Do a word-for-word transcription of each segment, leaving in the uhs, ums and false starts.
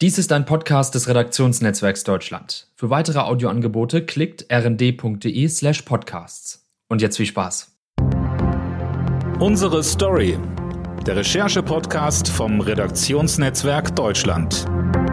Dies ist ein Podcast des Redaktionsnetzwerks Deutschland. Für weitere Audioangebote klickt rnd.de slash podcasts. Und jetzt viel Spaß. Unsere Story. Der Recherche-Podcast vom Redaktionsnetzwerk Deutschland.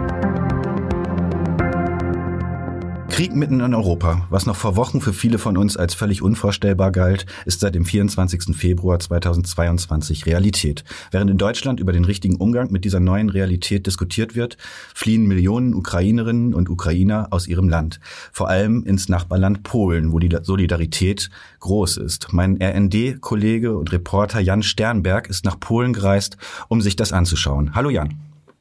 Krieg mitten in Europa. Was noch vor Wochen für viele von uns als völlig unvorstellbar galt, ist seit dem vierundzwanzigsten Februar zweitausendzweiundzwanzig Realität. Während in Deutschland über den richtigen Umgang mit dieser neuen Realität diskutiert wird, fliehen Millionen Ukrainerinnen und Ukrainer aus ihrem Land. Vor allem ins Nachbarland Polen, wo die Solidarität groß ist. Mein R N D-Kollege und Reporter Jan Sternberg ist nach Polen gereist, um sich das anzuschauen. Hallo Jan.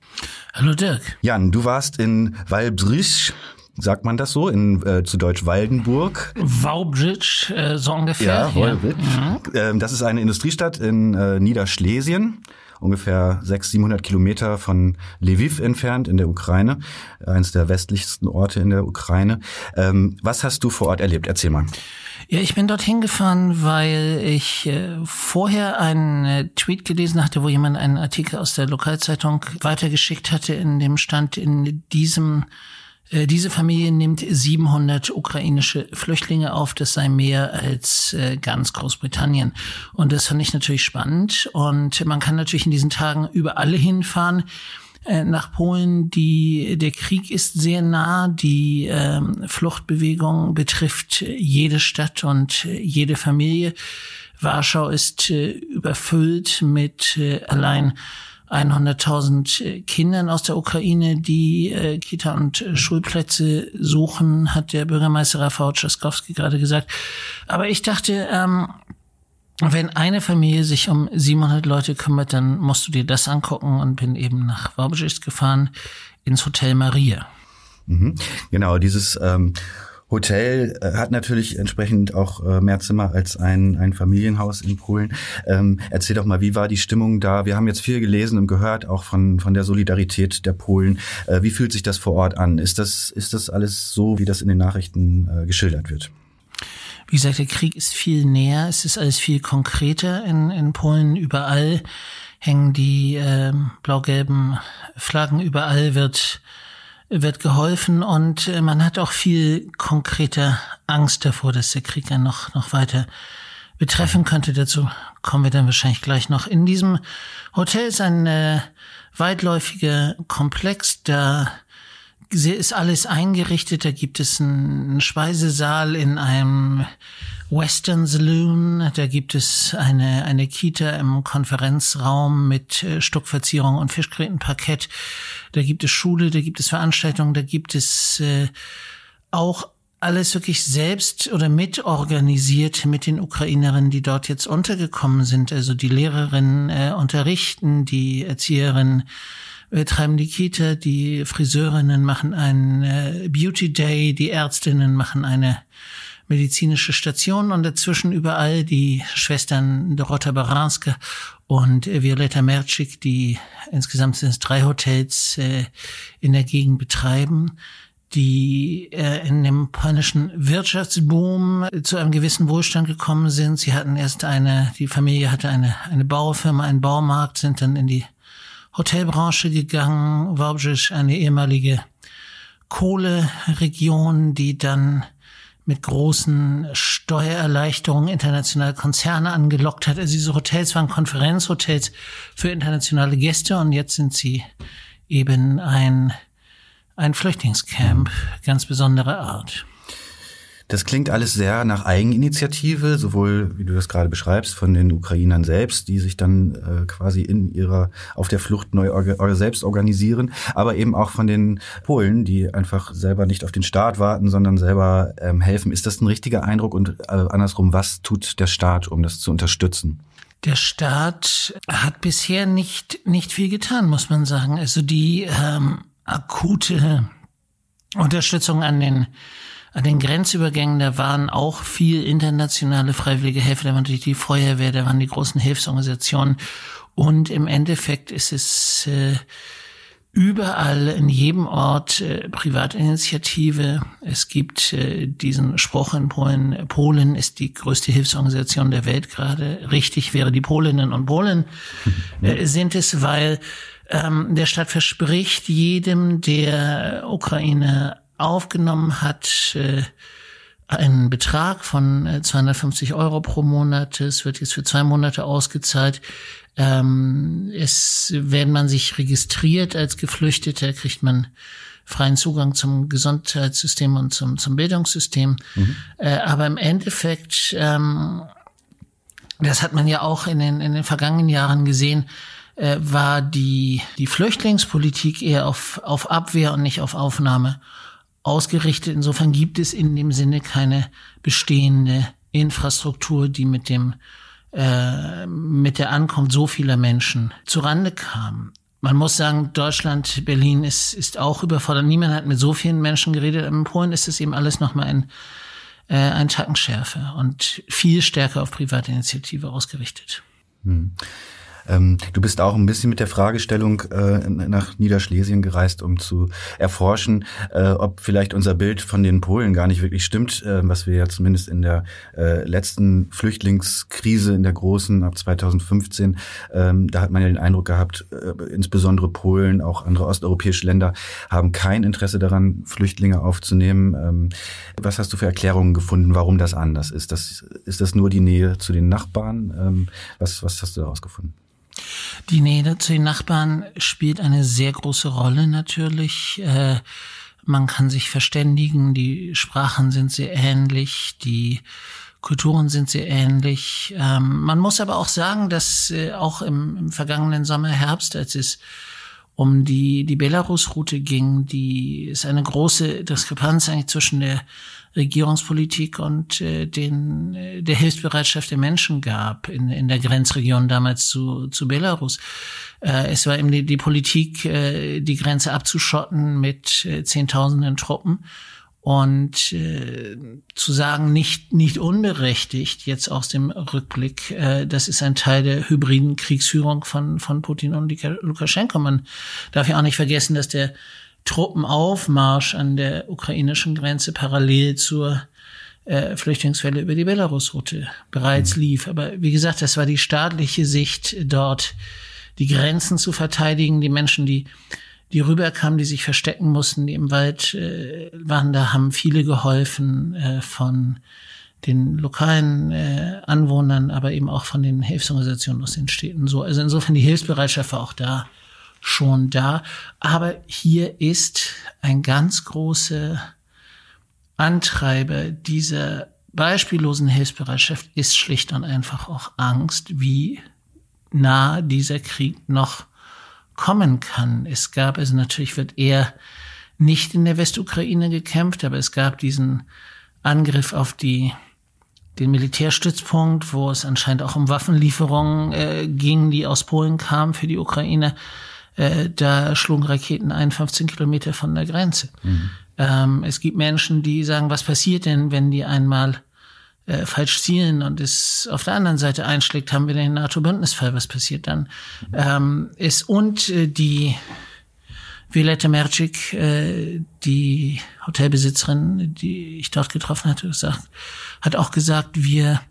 Hallo Dirk. Jan, du warst in Wałbrzych. Sagt man das so, in äh, zu Deutsch Waldenburg? Wałbrzych, äh, so ungefähr. Ja, Wałbrzych. Ja. Ähm, das ist eine Industriestadt in äh, Niederschlesien, ungefähr sechshundert, siebenhundert Kilometer von Lviv entfernt in der Ukraine, eines der westlichsten Orte in der Ukraine. Ähm, was hast du vor Ort erlebt? Erzähl mal. Ja, ich bin dorthin gefahren, weil ich äh, vorher einen äh, Tweet gelesen hatte, wo jemand einen Artikel aus der Lokalzeitung weitergeschickt hatte, in dem stand, in diesem Diese Familie nimmt siebenhundert ukrainische Flüchtlinge auf. Das sei mehr als äh, ganz Großbritannien. Und das fand ich natürlich spannend. Und man kann natürlich in diesen Tagen überall hinfahren äh, nach Polen. Die, der Krieg ist sehr nah. Die äh, Fluchtbewegung betrifft jede Stadt und äh, jede Familie. Warschau ist äh, überfüllt mit äh, allein hunderttausend Kindern aus der Ukraine, die äh, Kita- und äh, Schulplätze suchen, hat der Bürgermeister Rafał Trzaskowski gerade gesagt. Aber ich dachte, ähm, wenn eine Familie sich um siebenhundert Leute kümmert, dann musst du dir das angucken, und bin eben nach Wałbrzych gefahren, ins Hotel Maria. Mhm. Genau, dieses ähm Hotel äh, hat natürlich entsprechend auch äh, mehr Zimmer als ein ein Familienhaus in Polen. Ähm, erzähl doch mal, wie war die Stimmung da? Wir haben jetzt viel gelesen und gehört, auch von von der Solidarität der Polen. Äh, wie fühlt sich das vor Ort an? Ist das ist das alles so, wie das in den Nachrichten äh, geschildert wird? Wie gesagt, der Krieg ist viel näher. Es ist alles viel konkreter in in Polen. Überall hängen die äh, blau-gelben Flaggen. Überall wird wird geholfen, und man hat auch viel konkreter Angst davor, dass der Krieg einen noch, noch weiter betreffen könnte. Dazu kommen wir dann wahrscheinlich gleich noch. In diesem Hotel ist ein äh, weitläufiger Komplex, da ist alles eingerichtet. Da gibt es einen Speisesaal in einem Western Saloon. Da gibt es eine eine Kita im Konferenzraum mit äh, Stuckverzierung und Fischgrätenparkett. Da gibt es Schule, da gibt es Veranstaltungen, da gibt es äh, auch alles wirklich selbst oder mitorganisiert mit den Ukrainerinnen, die dort jetzt untergekommen sind. Also die Lehrerinnen äh, unterrichten, die Erzieherinnen Wir treiben die Kita, die Friseurinnen machen einen äh, Beauty Day, die Ärztinnen machen eine medizinische Station, und dazwischen überall die Schwestern Dorota Baranska und äh, Violeta Mercik, die insgesamt sind es drei Hotels äh, in der Gegend betreiben, die äh, in dem polnischen Wirtschaftsboom äh, zu einem gewissen Wohlstand gekommen sind. Sie hatten erst eine, die Familie hatte eine eine Baufirma, einen Baumarkt, sind dann in die Hotelbranche gegangen. Wałbrzych, eine ehemalige Kohleregion, die dann mit großen Steuererleichterungen internationale Konzerne angelockt hat. Also diese Hotels waren Konferenzhotels für internationale Gäste, und jetzt sind sie eben ein ein Flüchtlingscamp ganz besonderer Art. Das klingt alles sehr nach Eigeninitiative, sowohl, wie du das gerade beschreibst, von den Ukrainern selbst, die sich dann äh, quasi in ihrer, auf der Flucht neu orga, selbst organisieren, aber eben auch von den Polen, die einfach selber nicht auf den Staat warten, sondern selber ähm, helfen. Ist das ein richtiger Eindruck? Und äh, andersrum, was tut der Staat, um das zu unterstützen? Der Staat hat bisher nicht nicht viel getan, muss man sagen. Also die ähm, akute Unterstützung an den An den Grenzübergängen, da waren auch viel internationale freiwillige Helfer, da war natürlich die Feuerwehr, da waren die großen Hilfsorganisationen, und im Endeffekt ist es äh, überall in jedem Ort äh, Privatinitiative. Es gibt äh, diesen Spruch in Polen, Polen ist die größte Hilfsorganisation der Welt gerade. Richtig wäre, die Polinnen und Polen äh, sind es, weil ähm, der Staat verspricht jedem, der Ukraine aufgenommen hat, äh, einen Betrag von äh, zweihundertfünfzig Euro pro Monat. Es wird jetzt für zwei Monate ausgezahlt. Ähm, es, wenn man sich registriert als Geflüchteter, kriegt man freien Zugang zum Gesundheitssystem und zum, zum Bildungssystem. Mhm. Äh, aber im Endeffekt, ähm, das hat man ja auch in den, in den vergangenen Jahren gesehen, äh, war die, die Flüchtlingspolitik eher auf, auf Abwehr und nicht auf Aufnahme ausgerichtet. Insofern gibt es in dem Sinne keine bestehende Infrastruktur, die mit dem, äh, mit der Ankunft so vieler Menschen zurande kam. Man muss sagen, Deutschland, Berlin ist, ist auch überfordert. Niemand hat mit so vielen Menschen geredet. In Polen ist es eben alles nochmal ein, äh, ein Tacken schärfer und viel stärker auf private Initiative ausgerichtet. Hm. Ähm, du bist auch ein bisschen mit der Fragestellung äh, nach Niederschlesien gereist, um zu erforschen, äh, ob vielleicht unser Bild von den Polen gar nicht wirklich stimmt, äh, was wir ja zumindest in der äh, letzten Flüchtlingskrise, in der großen ab zweitausendfünfzehn, ähm, da hat man ja den Eindruck gehabt, äh, insbesondere Polen, auch andere osteuropäische Länder haben kein Interesse daran, Flüchtlinge aufzunehmen. Ähm, was hast du für Erklärungen gefunden, warum das anders ist? Das, ist das nur die Nähe zu den Nachbarn? Ähm, was, was hast du daraus gefunden? Die Nähe zu den Nachbarn spielt eine sehr große Rolle natürlich. Äh, man kann sich verständigen, die Sprachen sind sehr ähnlich, die Kulturen sind sehr ähnlich. Ähm, man muss aber auch sagen, dass äh, auch im, im vergangenen Sommer, Herbst, als es um die, die Belarus-Route ging, die ist eine große Diskrepanz eigentlich zwischen der Regierungspolitik und äh, den äh, der Hilfsbereitschaft der Menschen gab in in der Grenzregion damals zu zu Belarus. Äh, es war eben die, die Politik, äh, die Grenze abzuschotten mit äh, Zehntausenden Truppen und äh, zu sagen, nicht nicht unberechtigt jetzt aus dem Rückblick, äh, das ist ein Teil der hybriden Kriegsführung von von Putin und Lukaschenko. Man darf ja auch nicht vergessen, dass der Truppenaufmarsch an der ukrainischen Grenze parallel zur äh, Flüchtlingswelle über die Belarus-Route bereits mhm. lief. Aber wie gesagt, das war die staatliche Sicht, dort die Grenzen zu verteidigen. Die Menschen, die die rüberkamen, die sich verstecken mussten, die im Wald äh, waren, da haben viele geholfen äh, von den lokalen äh, Anwohnern, aber eben auch von den Hilfsorganisationen aus den Städten. So, also insofern die Hilfsbereitschaft war auch da. Schon da. Aber hier ist ein ganz großer Antreiber dieser beispiellosen Hilfsbereitschaft ist schlicht und einfach auch Angst, wie nah dieser Krieg noch kommen kann. Es gab, also natürlich wird eher nicht in der Westukraine gekämpft, aber es gab diesen Angriff auf die den Militärstützpunkt, wo es anscheinend auch um Waffenlieferungen äh, ging, die aus Polen kamen für die Ukraine. Äh, da schlugen Raketen einundfünfzig Kilometer von der Grenze. Mhm. Ähm, es gibt Menschen, die sagen, was passiert denn, wenn die einmal äh, falsch zielen und es auf der anderen Seite einschlägt, haben wir den NATO-Bündnisfall, was passiert dann? Mhm. Ähm, es, und äh, die Violeta Mercik, äh, die Hotelbesitzerin, die ich dort getroffen hatte, gesagt, hat auch gesagt, wir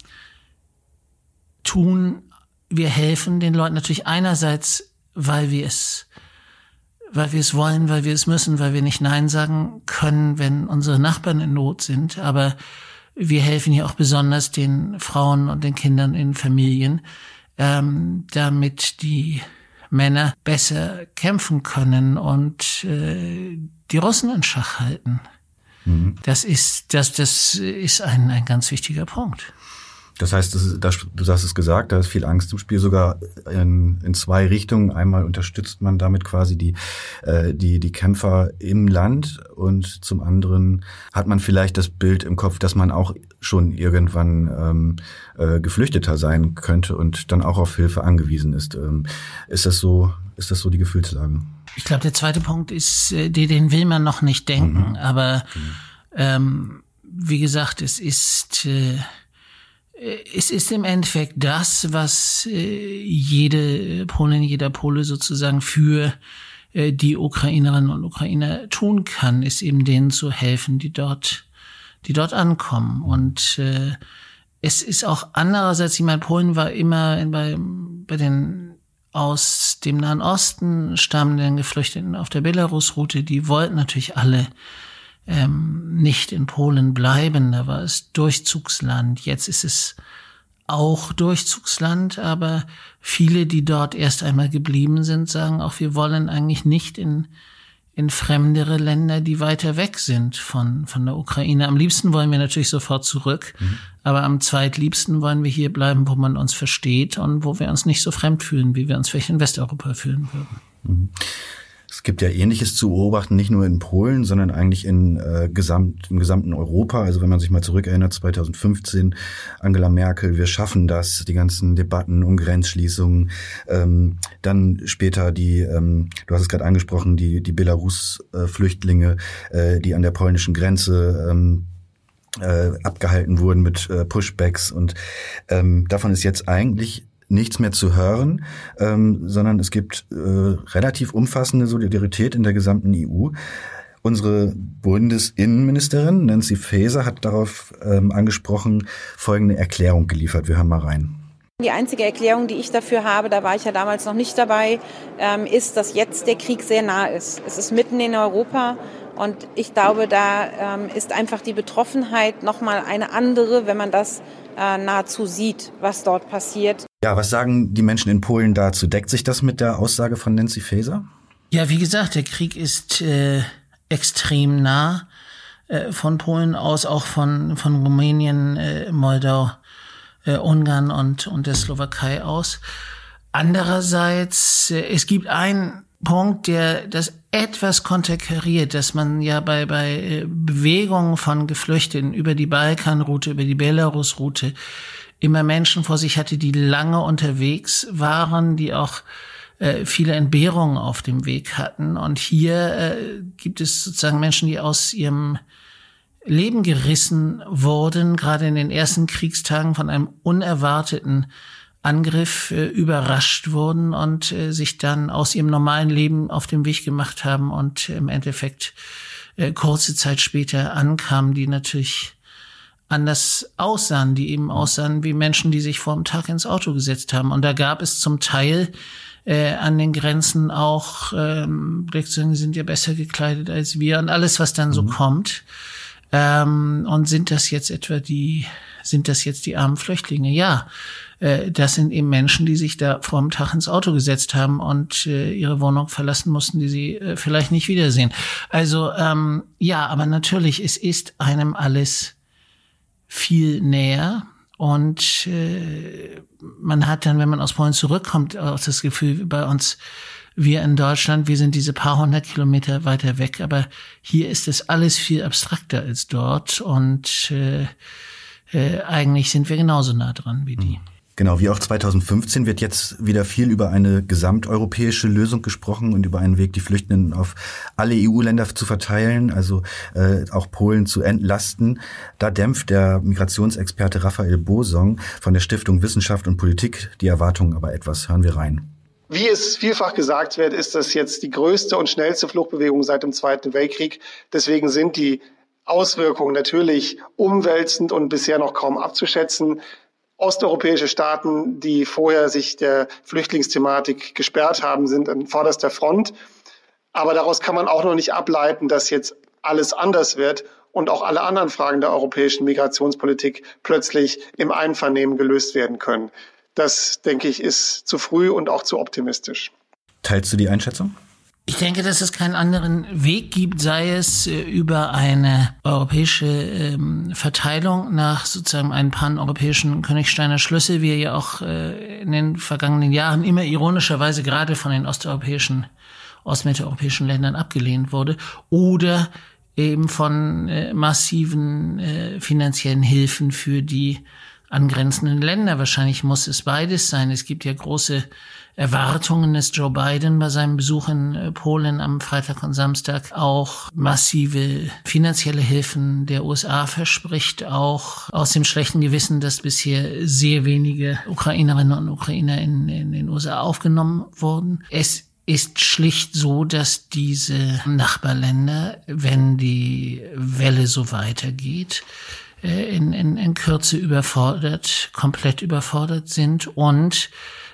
tun, wir helfen den Leuten natürlich einerseits, weil wir es, weil wir es wollen, weil wir es müssen, weil wir nicht Nein sagen können, wenn unsere Nachbarn in Not sind. Aber wir helfen hier auch besonders den Frauen und den Kindern in Familien, ähm, damit die Männer besser kämpfen können und äh, die Russen in Schach halten. Mhm. Das ist, das, das ist ein, ein ganz wichtiger Punkt. Das heißt, das ist, das, du hast es gesagt, da ist viel Angst im Spiel, sogar in, in zwei Richtungen. Einmal unterstützt man damit quasi die, äh, die, die Kämpfer im Land und zum anderen hat man vielleicht das Bild im Kopf, dass man auch schon irgendwann ähm, äh, Geflüchteter sein könnte und dann auch auf Hilfe angewiesen ist. Ähm, ist das so, ist das so die Gefühlslage? Ich glaube, der zweite Punkt ist, den will man noch nicht denken, mhm. aber mhm. Ähm, wie gesagt, es ist äh, Es ist im Endeffekt das, was äh, jede Polin, jeder Pole sozusagen für äh, die Ukrainerinnen und Ukrainer tun kann, ist eben denen zu helfen, die dort, die dort ankommen. Und äh, es ist auch andererseits, ich meine, Polen war immer bei, bei den aus dem Nahen Osten stammenden Geflüchteten auf der Belarus-Route, die wollten natürlich alle ähm, nicht in Polen bleiben. Da war es Durchzugsland. Jetzt ist es auch Durchzugsland, aber viele, die dort erst einmal geblieben sind, sagen auch, wir wollen eigentlich nicht in in fremdere Länder, die weiter weg sind von von der Ukraine. Am liebsten wollen wir natürlich sofort zurück, mhm. aber am zweitliebsten wollen wir hier bleiben, wo man uns versteht und wo wir uns nicht so fremd fühlen, wie wir uns vielleicht in Westeuropa fühlen würden. Mhm. Es gibt ja Ähnliches zu beobachten, nicht nur in Polen, sondern eigentlich in äh, gesamt, im gesamten Europa. Also wenn man sich mal zurückerinnert, zwanzig fünfzehn, Angela Merkel, wir schaffen das, die ganzen Debatten um Grenzschließungen. Ähm, dann später die, ähm, du hast es gerade angesprochen, die, die Belarus-Flüchtlinge, äh, die an der polnischen Grenze ähm, äh, abgehalten wurden mit äh, Pushbacks. Und ähm, davon ist jetzt eigentlich nichts mehr zu hören, ähm, sondern es gibt äh, relativ umfassende Solidarität in der gesamten E U. Unsere Bundesinnenministerin Nancy Faeser hat darauf ähm, angesprochen, folgende Erklärung geliefert. Wir hören mal rein. Die einzige Erklärung, die ich dafür habe, da war ich ja damals noch nicht dabei, ähm, ist, dass jetzt der Krieg sehr nah ist. Es ist mitten in Europa. Und ich glaube, da ähm, ist einfach die Betroffenheit nochmal eine andere, wenn man das äh, nahezu sieht, was dort passiert. Ja, was sagen die Menschen in Polen dazu? Deckt sich das mit der Aussage von Nancy Faeser? Ja, wie gesagt, der Krieg ist äh, extrem nah äh, von Polen aus, auch von von Rumänien, äh, Moldau, äh, Ungarn und und der Slowakei aus. Andererseits, äh, es gibt einen Punkt, der das etwas konterkariert, dass man ja bei bei Bewegungen von Geflüchteten über die Balkanroute, über die Belarus-Route immer Menschen vor sich hatte, die lange unterwegs waren, die auch äh, viele Entbehrungen auf dem Weg hatten. Und hier äh, gibt es sozusagen Menschen, die aus ihrem Leben gerissen wurden, gerade in den ersten Kriegstagen von einem unerwarteten Angriff äh, überrascht wurden und äh, sich dann aus ihrem normalen Leben auf den Weg gemacht haben und im Endeffekt äh, kurze Zeit später ankamen, die natürlich anders aussahen, die eben aussahen wie Menschen, die sich vor dem Tag ins Auto gesetzt haben. Und da gab es zum Teil äh, an den Grenzen auch, ähm, die sind ja besser gekleidet als wir und alles, was dann so mhm. kommt. Ähm, und sind das jetzt etwa die, sind das jetzt die armen Flüchtlinge? Ja, äh, das sind eben Menschen, die sich da vor dem Tag ins Auto gesetzt haben und äh, ihre Wohnung verlassen mussten, die sie äh, vielleicht nicht wiedersehen. Also ähm, ja, aber natürlich, es ist einem alles viel näher und äh, man hat dann, wenn man aus Polen zurückkommt, auch das Gefühl, bei uns, wir in Deutschland, wir sind diese paar hundert Kilometer weiter weg, aber hier ist es alles viel abstrakter als dort und äh, äh, eigentlich sind wir genauso nah dran wie die. Genau, wie auch zwanzig fünfzehn wird jetzt wieder viel über eine gesamteuropäische Lösung gesprochen und über einen Weg, die Flüchtenden auf alle E U-Länder zu verteilen, also äh, auch Polen zu entlasten. Da dämpft der Migrationsexperte Raphael Bosong von der Stiftung Wissenschaft und Politik die Erwartungen aber etwas. Hören wir rein. Wie es vielfach gesagt wird, ist das jetzt die größte und schnellste Fluchtbewegung seit dem Zweiten Weltkrieg. Deswegen sind die Auswirkungen natürlich umwälzend und bisher noch kaum abzuschätzen. Osteuropäische Staaten, die vorher sich der Flüchtlingsthematik gesperrt haben, sind an vorderster Front. Aber daraus kann man auch noch nicht ableiten, dass jetzt alles anders wird und auch alle anderen Fragen der europäischen Migrationspolitik plötzlich im Einvernehmen gelöst werden können. Das, denke ich, ist zu früh und auch zu optimistisch. Teilst du die Einschätzung? Ich denke, dass es keinen anderen Weg gibt, sei es äh, über eine europäische ähm, Verteilung nach sozusagen einem paneuropäischen Königsteiner Schlüssel, wie er ja auch äh, in den vergangenen Jahren immer ironischerweise gerade von den osteuropäischen, ostmitteleuropäischen Ländern abgelehnt wurde, oder eben von äh, massiven äh, finanziellen Hilfen für die angrenzenden Länder. Wahrscheinlich muss es beides sein. Es gibt ja große Erwartungen, dass Joe Biden bei seinem Besuch in Polen am Freitag und Samstag auch massive finanzielle Hilfen der U S A verspricht, auch aus dem schlechten Gewissen, dass bisher sehr wenige Ukrainerinnen und Ukrainer in, in den U S A aufgenommen wurden. Es ist schlicht so, dass diese Nachbarländer, wenn die Welle so weitergeht, in, in, in Kürze überfordert, komplett überfordert sind und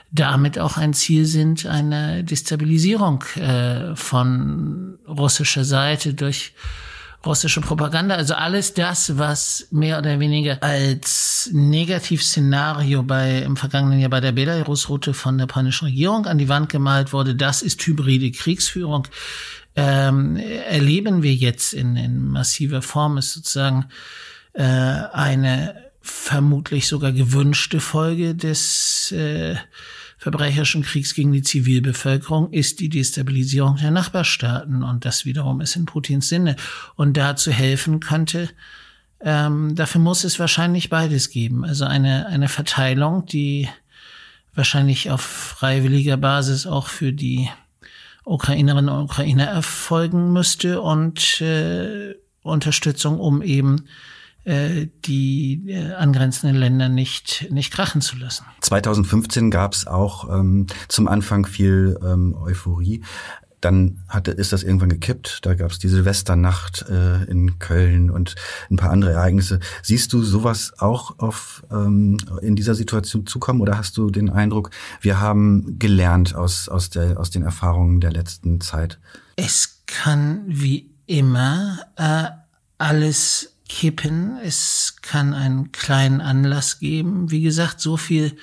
damit auch ein Ziel sind einer Destabilisierung äh, von russischer Seite durch russische Propaganda. Also alles das, was mehr oder weniger als Negativszenario bei im vergangenen Jahr bei der Belarus-Route von der polnischen Regierung an die Wand gemalt wurde, das ist hybride Kriegsführung. Ähm, erleben wir jetzt in, in massiver Form, ist sozusagen äh, eine vermutlich sogar gewünschte Folge des äh, verbrecherischen Kriegs gegen die Zivilbevölkerung ist die Destabilisierung der Nachbarstaaten. Und das wiederum ist in Putins Sinne. Und dazu helfen könnte, ähm, dafür muss es wahrscheinlich beides geben. Also eine, eine Verteilung, die wahrscheinlich auf freiwilliger Basis auch für die Ukrainerinnen und Ukrainer erfolgen müsste und äh, Unterstützung, um eben die äh, angrenzenden Länder nicht nicht krachen zu lassen. zweitausendfünfzehn gab es auch ähm, zum Anfang viel ähm, Euphorie. Dann hatte, ist das irgendwann gekippt. Da gab es die Silvesternacht äh, in Köln und ein paar andere Ereignisse. Siehst du sowas auch auf ähm, in dieser Situation zukommen oder hast du den Eindruck, wir haben gelernt aus aus der aus den Erfahrungen der letzten Zeit? Es kann wie immer äh, alles kippen. Es kann einen kleinen Anlass geben. Wie gesagt, so viel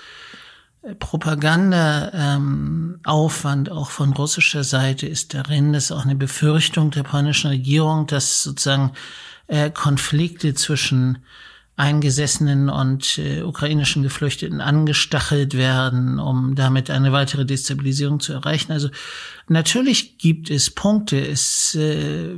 Propaganda-Aufwand ähm, auch von russischer Seite ist darin. Das ist auch eine Befürchtung der polnischen Regierung, dass sozusagen äh, Konflikte zwischen eingesessenen und äh, ukrainischen Geflüchteten angestachelt werden, um damit eine weitere Destabilisierung zu erreichen. Also natürlich gibt es Punkte. Es äh,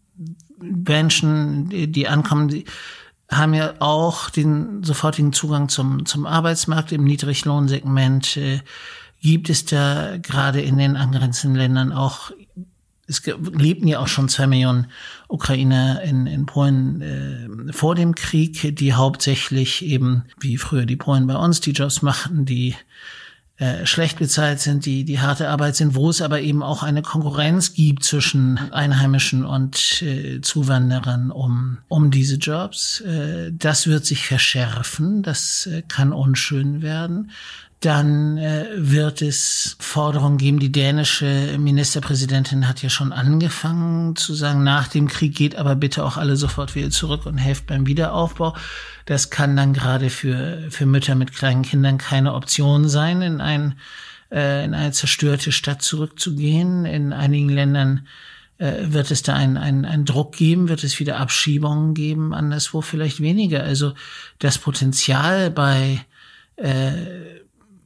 Menschen, die ankommen, die haben ja auch den sofortigen Zugang zum zum Arbeitsmarkt im Niedriglohnsegment. Äh, gibt es da gerade in den angrenzenden Ländern auch, es lebten ja auch schon zwei Millionen Ukrainer in in Polen äh, vor dem Krieg, die hauptsächlich eben, wie früher die Polen bei uns, die Jobs machten, die Äh, schlecht bezahlt sind, die die harte Arbeit sind, wo es aber eben auch eine Konkurrenz gibt zwischen Einheimischen und äh, Zuwanderern um um diese Jobs. Äh, das wird sich verschärfen, das äh, kann unschön werden. Dann äh, wird es Forderungen geben. Die dänische Ministerpräsidentin hat ja schon angefangen zu sagen, nach dem Krieg geht aber bitte auch alle sofort wieder zurück und helft beim Wiederaufbau. Das kann dann gerade für für Mütter mit kleinen Kindern keine Option sein, in ein äh, in eine zerstörte Stadt zurückzugehen. In einigen Ländern äh, wird es da einen ein, ein Druck geben, wird es wieder Abschiebungen geben, anderswo vielleicht weniger. Also das Potenzial bei äh,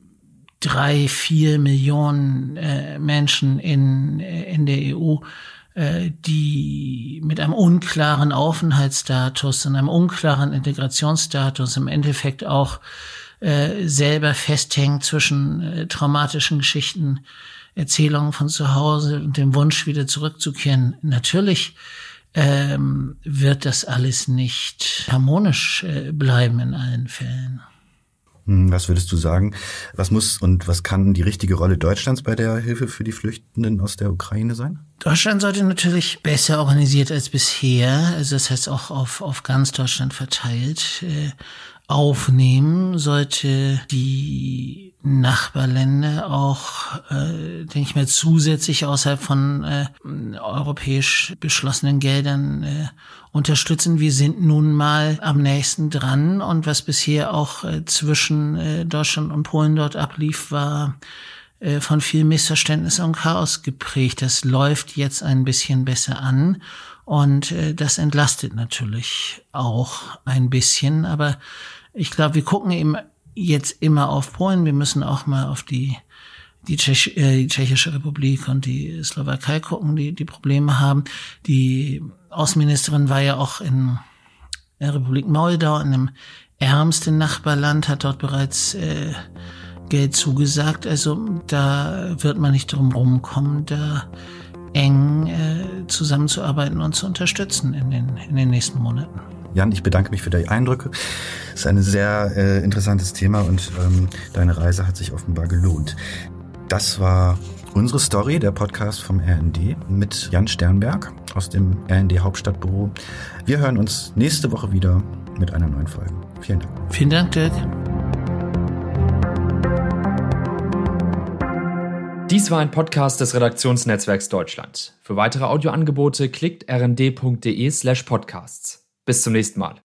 drei, vier Millionen äh, Menschen in in der E U, äh, die mit einem unklaren Aufenthaltsstatus und einem unklaren Integrationsstatus im Endeffekt auch äh, selber festhängt zwischen äh, traumatischen Geschichten, Erzählungen von zu Hause und dem Wunsch, wieder zurückzukehren. Natürlich ähm, wird das alles nicht harmonisch äh, bleiben in allen Fällen. Was würdest du sagen? Was muss und was kann die richtige Rolle Deutschlands bei der Hilfe für die Flüchtenden aus der Ukraine sein? Deutschland sollte natürlich besser organisiert als bisher, also das heißt auch auf, auf ganz Deutschland verteilt, äh, aufnehmen, sollte die Nachbarländer auch, äh, denke ich mal, zusätzlich außerhalb von äh, europäisch beschlossenen Geldern äh, unterstützen. Wir sind nun mal am nächsten dran und was bisher auch äh, zwischen äh, Deutschland und Polen dort ablief, war äh, von viel Missverständnis und Chaos geprägt. Das läuft jetzt ein bisschen besser an und äh, das entlastet natürlich auch ein bisschen, aber ich glaube, wir gucken eben jetzt immer auf Polen. Wir müssen auch mal auf die die, Tschech, äh, die Tschechische Republik und die Slowakei gucken, die die Probleme haben. Die Außenministerin war ja auch in der Republik Moldau, in einem ärmsten Nachbarland, hat dort bereits äh, Geld zugesagt. Also da wird man nicht drum rumkommen, da eng äh, zusammenzuarbeiten und zu unterstützen in den in den nächsten Monaten. Jan, ich bedanke mich für die Eindrücke. Es ist ein sehr äh, interessantes Thema und ähm, deine Reise hat sich offenbar gelohnt. Das war unsere Story, der Podcast vom R N D mit Jan Sternberg aus dem R N D Hauptstadtbüro. Wir hören uns nächste Woche wieder mit einer neuen Folge. Vielen Dank. Vielen Dank, Dirk. Dies war ein Podcast des Redaktionsnetzwerks Deutschland. Für weitere Audioangebote klickt r n d punkt d e slash podcasts. Bis zum nächsten Mal.